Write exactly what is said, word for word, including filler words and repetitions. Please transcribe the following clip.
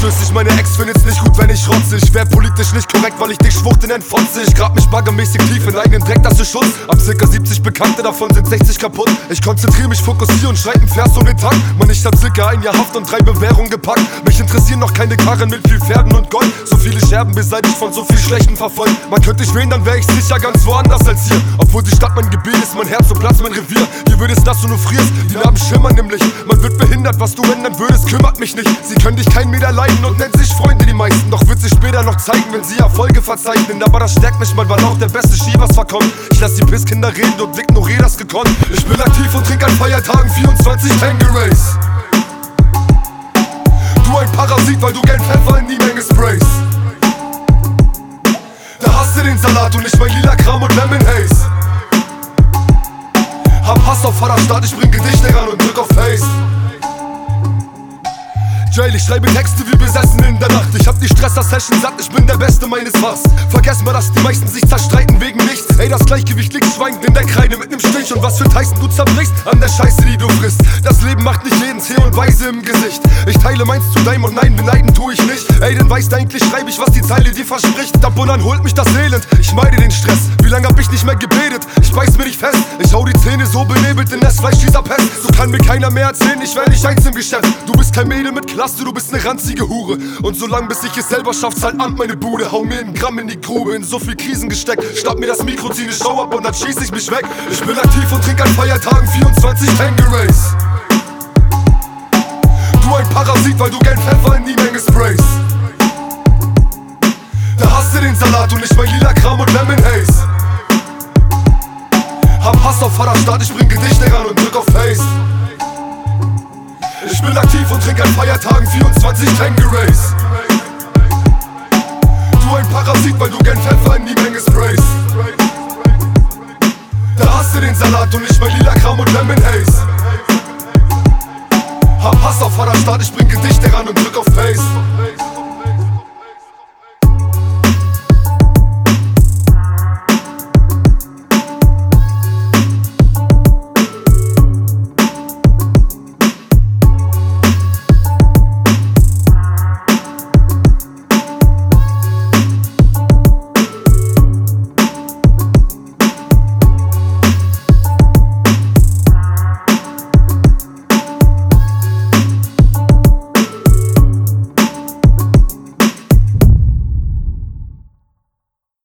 überflüssig, meine Ex findet's nicht gut, wenn ich rotze. Ich wär politisch nicht korrekt, weil ich dich Schwucht in den Fotze. Ich grab mich baggermäßig tief in eigenen Dreck, das ist Schutz. Ab circa siebzig Bekannte, davon sind sechzig kaputt. Ich konzentriere mich, fokussiere und schreib einen Vers um den Tag. Mann, ich hab circa ein Jahr Haft und drei Bewährungen gepackt. Mich interessieren noch keine Karren mit viel Pferden und Gold. So viele Scherben beseitigt von so viel Schlechten verfolgt. Man könnte ich wählen, dann wär ich sicher ganz woanders als hier. Obwohl die Stadt mein Gebiet ist, mein Herz und Platz mein Revier. Hier wird es nass und du frierst, die Narben schimmern im Licht. Man wird behindert, was du ändern würdest, kümmert mich nicht. Sie können dich keinen Meter leiden und nennen sich Freunde die meisten. Doch wird sich später noch zeigen, wenn sie Erfolge verzeichnen. Aber das stärkt mich, man war auch der beste Ski, was verkommt. Ich lass die Pisskinder reden und ignoriere das gekonnt. Ich bin aktiv und trink an Feiertagen vierundzwanzig Tangerines. Du ein Parasit, weil du gern Pfeffer in die Menge sprays. Da hast du den Salat und ich mein lila Kram und Lemon Haze. Hab Hass auf Vaterstaat, ich bring Gedichte ran und drück auf Face. Jail, ich schreibe Texte wie besessen in der Nacht. Ich hab die Stresser-Session satt, ich bin der Beste meines Fachs. Vergessen wir, dass die meisten sich zerstreiten wegen nichts. Ey, das Gleichgewicht liegt schwankend in der Kreide mit nem Strich. Und was für Tyson du zerbrichst an der Scheiße, die du frisst. Das Leben macht nicht jeden Zäh und Weise im Gesicht. Ich teile meins zu deinem und nein, beneiden tu ich nicht. Ey, denn weißt eigentlich schreib ich, was die Zeile dir verspricht. Ab und dann holt mich das Elend, ich meide den Stress. Wie lange hab ich nicht mehr gebetet? Ich beiß mir nicht fest. Ich hau die Zähne so benebelt in das Fleisch dieser Pest. So kann mir keiner mehr erzählen, ich wär nicht eins im Geschäft. Du bist kein Mädel mit Klasse, du bist ne ranzige Hure. Und solange bis ich es selber schaff, zahlt Amt meine Bude. Hau mir einen Gramm in die Grube, in so viel Krisen gesteckt. Schnapp mir das Mikro, zieh ne Show ab und dann schieß ich mich weg. Ich bin aktiv und trink an Feiertagen vierundzwanzig Tangerines. Du ein Parasit, weil du gern Pfeffer in die Menge sprays. Da hast du den Salat und ich mein